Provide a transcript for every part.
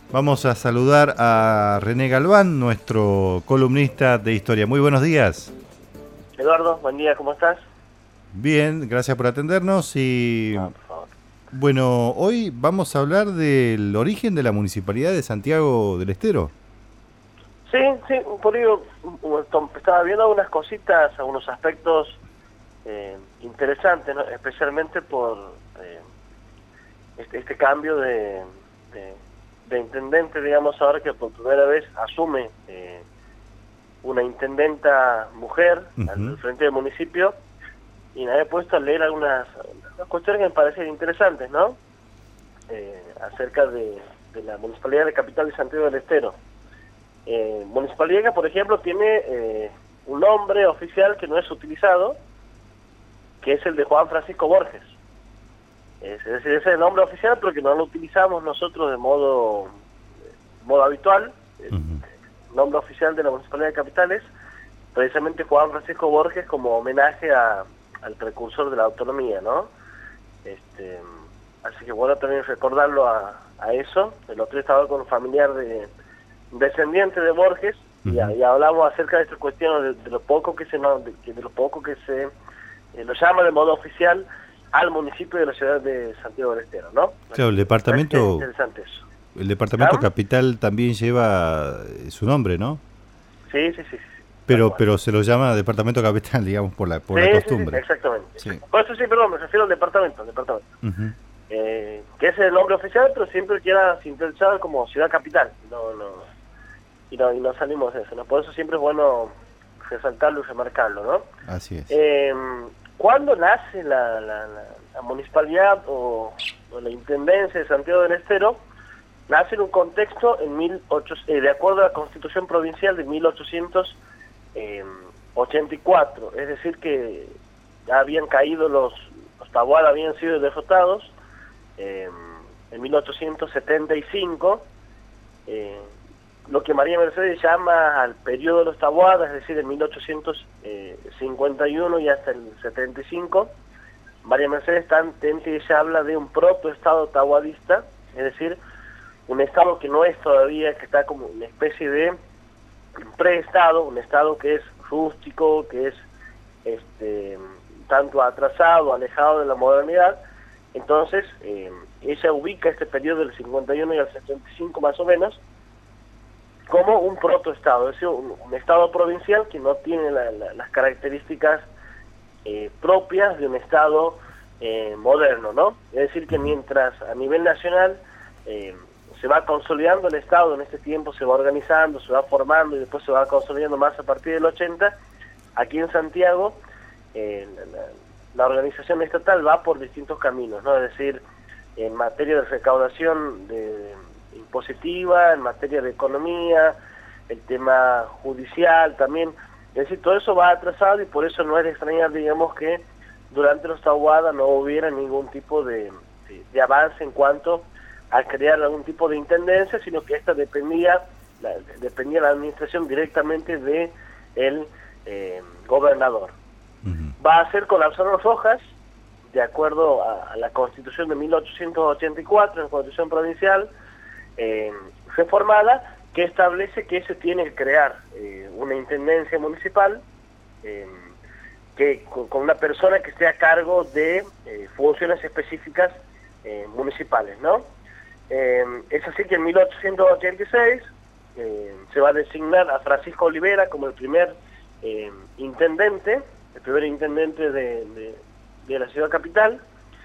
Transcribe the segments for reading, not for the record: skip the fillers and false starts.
Vamos a saludar a René Galván, nuestro columnista de historia. Muy buenos días. Eduardo, buen día, ¿cómo estás? Bien, gracias por atendernos y No, por favor. bueno, hoy vamos a hablar del origen de la Municipalidad de Santiago del Estero. Sí, por ello estaba viendo algunas cositas, algunos aspectos interesantes, ¿no? Especialmente por este cambio de intendente, digamos, ahora que por primera vez asume una intendenta mujer al frente del municipio, y me había puesto a leer algunas cuestiones que me parecían interesantes, ¿no? Acerca de la Municipalidad de Capital de Santiago del Estero. Municipalidad que, por ejemplo, tiene un nombre oficial que no es utilizado, que es el de Juan Francisco Borges. Es decir, ese es el nombre oficial, pero que no lo utilizamos nosotros de modo habitual. El nombre oficial de la Municipalidad de Capital es precisamente Juan Francisco Borges, como homenaje al precursor de la autonomía, ¿no? Así que bueno, también recordarlo a eso. El otro día estaba con un familiar descendiente de Borges, y hablamos acerca de esta cuestión de lo poco que se lo llama de modo oficial al municipio de la ciudad de Santiago del Estero, ¿no? Claro, el departamento, interesante eso. el departamento ¿Ah? capital también lleva su nombre, ¿no? Sí. Pero se lo llama departamento capital, digamos, por la costumbre. Sí, exactamente. Sí. Por eso sí, perdón, me refiero al departamento. Que ese es el nombre oficial, pero siempre queda sintetizado como ciudad capital. Y no salimos de eso, ¿no? Por eso siempre es bueno resaltarlo y remarcarlo, ¿no? Así es. ¿Cuándo nace la municipalidad o la intendencia de Santiago del Estero? Nace en un contexto de acuerdo a la Constitución Provincial de 1884, es decir que ya habían caído los tahuadas, habían sido derrotados en 1875, lo que María Mercedes llama al periodo de los tahuadas, es decir, de 1851 y hasta el 75. María Mercedes ella habla de un protoestado tahuadista, es decir, un estado que no es todavía, que está como una especie de preestado, un estado que es rústico, que es tanto atrasado, alejado de la modernidad. Entonces, ella ubica este periodo del 51 y al 75 más o menos como un protoestado, es decir, un estado provincial que no tiene las características propias de un estado moderno, ¿no? Es decir, que mientras a nivel nacional se va consolidando el estado, en este tiempo se va organizando, se va formando y después se va consolidando más a partir del 80, aquí en Santiago la organización estatal va por distintos caminos, ¿no? Es decir, en materia de recaudación impositiva, en materia de economía, el tema judicial también, es decir, todo eso va atrasado, y por eso no es de extrañar, digamos, que durante los tahuadas no hubiera ningún tipo de avance en cuanto a crear algún tipo de intendencia, sino que esta dependía la administración directamente de el gobernador. Va a ser con Alfonso Rojas, de acuerdo a la Constitución de 1884, la Constitución Provincial reformada, que establece que se tiene que crear una intendencia municipal que con una persona que esté a cargo de funciones específicas municipales, ¿no? Es así que en 1886 se va a designar a Francisco Olivera como el primer intendente, de la ciudad capital,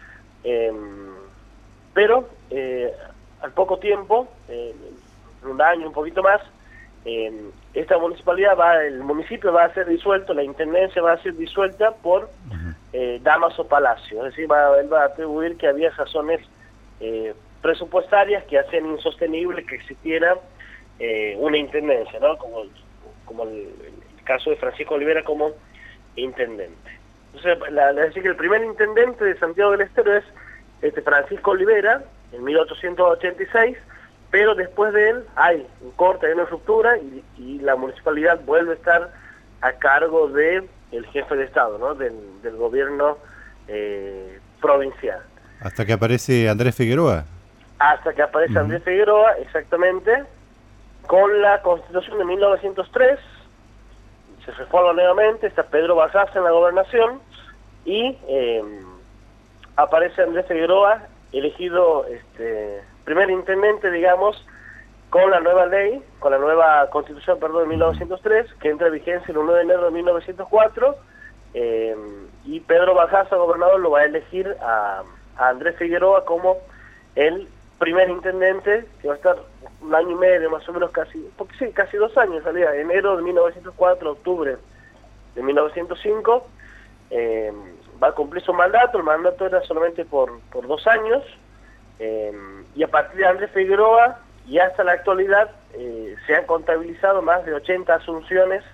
pero al poco tiempo, un año, un poquito más, esta municipalidad el municipio va a ser disuelto, la intendencia va a ser disuelta por Dámaso Palacio, es decir, él va a atribuir que había razones presupuestarias que hacían insostenible que existiera una intendencia, ¿no? Como el caso de Francisco Olivera como intendente. Entonces, es decir, que el primer intendente de Santiago del Estero es Francisco Olivera, en 1886, pero después de él hay un corte, hay una ruptura, y la municipalidad vuelve a estar a cargo de el jefe de Estado, ¿no? del gobierno provincial. Hasta que aparece Andrés Figueroa. hasta que aparece Andrés Figueroa, exactamente, con la Constitución de 1903, se reforma nuevamente, está Pedro Barraza en la gobernación, y aparece Andrés Figueroa, elegido primer intendente, digamos, con la nueva ley, con la nueva Constitución, de 1903, que entra en vigencia el 1 de enero de 1904, y Pedro Barraza, gobernador, lo va a elegir a Andrés Figueroa como el primer intendente, que va a estar un año y medio, más o menos, casi 2 años, en realidad, enero de 1904, octubre de 1905, va a cumplir su mandato. El mandato era solamente por 2 años, y a partir de Andrés Figueroa y hasta la actualidad se han contabilizado más de 80 asunciones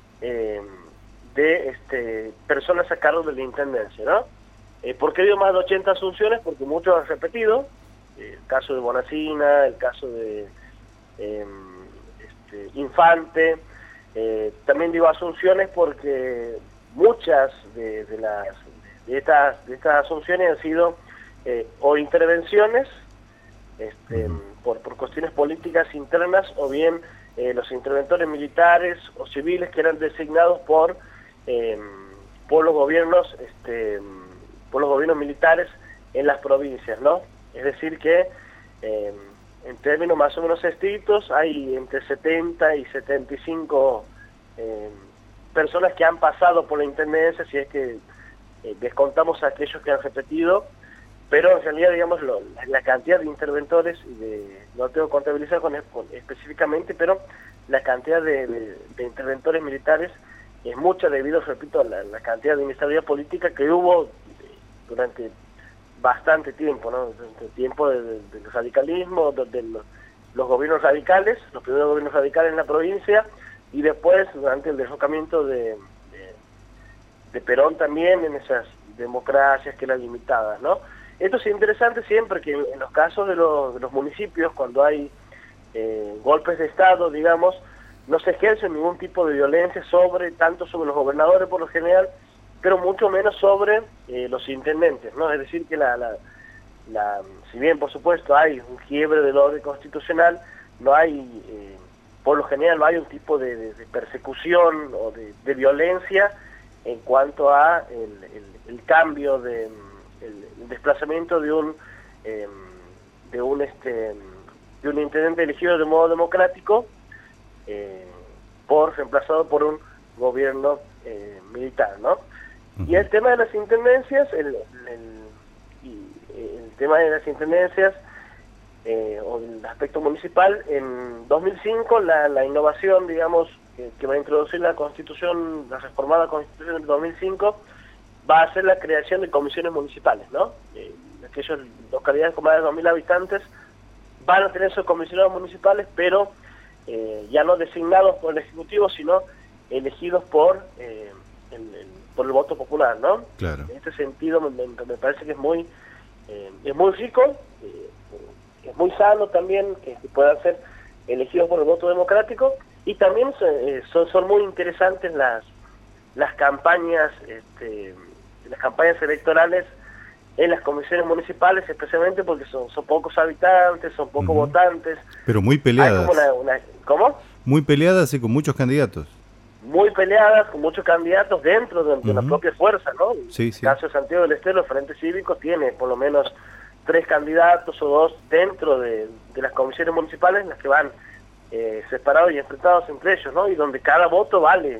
de personas a cargo de la intendencia, ¿no? ¿Por qué digo más de 80 asunciones? Porque muchos han repetido, el caso de Bonacina, el caso de Infante, también digo asunciones porque muchas de estas asunciones han sido o intervenciones por cuestiones políticas internas, o bien los interventores militares o civiles que eran designados por los gobiernos militares en las provincias, ¿no? Es decir que en términos más o menos estrictos hay entre 70 y 75 personas que han pasado por la intendencia, si es que descontamos a aquellos que han repetido, pero en realidad, digamos, la cantidad de interventores, no tengo que contabilizar específicamente, pero la cantidad de interventores militares es mucha debido, repito, a la cantidad de inestabilidad política que hubo durante bastante tiempo, ¿no? Durante el tiempo del radicalismo, de los gobiernos radicales, los primeros gobiernos radicales en la provincia, y después durante el derrocamiento de Perón también, en esas democracias que eran limitadas, ¿no? Esto es interesante siempre que en los casos de los municipios, cuando hay golpes de Estado, digamos, no se ejerce ningún tipo de violencia tanto sobre los gobernadores por lo general, pero mucho menos sobre los intendentes, ¿no? Es decir que si bien por supuesto hay un quiebre del orden constitucional, no hay, por lo general no hay un tipo de persecución o de violencia en cuanto a el cambio el desplazamiento de un intendente elegido de modo democrático reemplazado por un gobierno militar, ¿no? Y el tema de las intendencias, el tema de las intendencias o el aspecto municipal, en 2005 la innovación, digamos, que va a introducir la reformada Constitución del 2005, va a ser la creación de comisiones municipales, ¿no? Aquellas localidades con más de 2.000 habitantes van a tener sus comisionados municipales, pero ya no designados por el Ejecutivo, sino elegidos por el voto popular, ¿no? Claro. En este sentido me parece que es muy rico, es muy sano también que puedan ser elegidos por el voto democrático, y también son muy interesantes las campañas electorales en las comisiones municipales, especialmente porque son pocos habitantes, son pocos votantes. Pero muy peleadas. ¿Cómo? Muy peleadas y con muchos candidatos. Muy peleadas, con muchos candidatos dentro de la propia fuerza, ¿no? Sí, En el caso de Santiago del Estero, el Frente Cívico tiene por lo menos 3 candidatos o 2 dentro de las comisiones municipales, en las que van separados y enfrentados entre ellos, ¿no? Y donde cada voto vale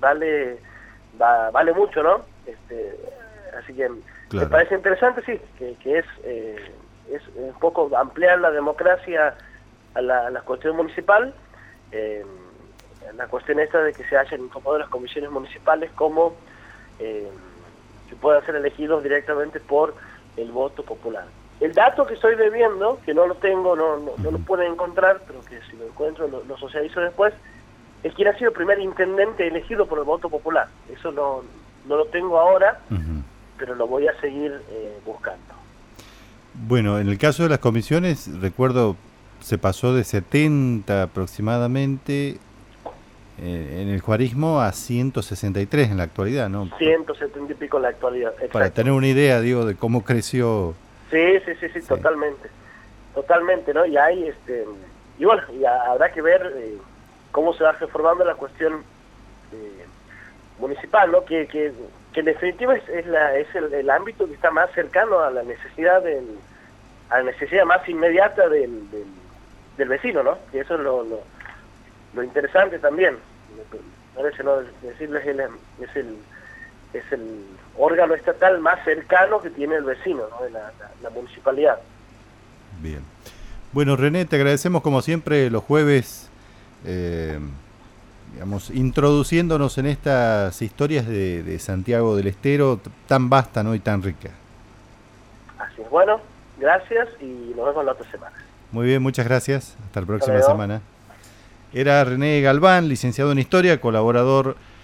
mucho, ¿no? Así que claro. Me parece interesante, sí, que es un poco ampliar la democracia a la cuestión municipal, la cuestión esta de que se hayan incorporado las comisiones municipales como que puedan ser elegidos directamente por el voto popular. El dato que estoy debiendo, que no lo tengo, no lo puedo encontrar, pero que si lo encuentro lo socializo después, es quién ha sido el primer intendente elegido por el voto popular. Eso no lo tengo ahora, pero lo voy a seguir buscando. Bueno, en el caso de las comisiones, recuerdo, se pasó de 70 aproximadamente en el juarismo a 163 en la actualidad, ¿no? 170 y pico en la actualidad, exacto. Para tener una idea, digo, de cómo creció. Sí, totalmente. Totalmente, ¿no? Y hay, y bueno, y habrá que ver cómo se va reformando la cuestión municipal, ¿no? Que en definitiva es el ámbito que está más cercano a la necesidad a la necesidad más inmediata del vecino, ¿no? Que eso es lo interesante también, me parece, ¿no? Decirles es el órgano estatal más cercano que tiene el vecino, ¿no? De la municipalidad. Bien. Bueno, René, te agradecemos como siempre los jueves, digamos, introduciéndonos en estas historias de Santiago del Estero tan vasta, ¿no? Y tan rica. Así es, bueno, gracias y nos vemos la otra semana. Muy bien, muchas gracias. Hasta la próxima semana. Era René Galván, licenciado en Historia, colaborador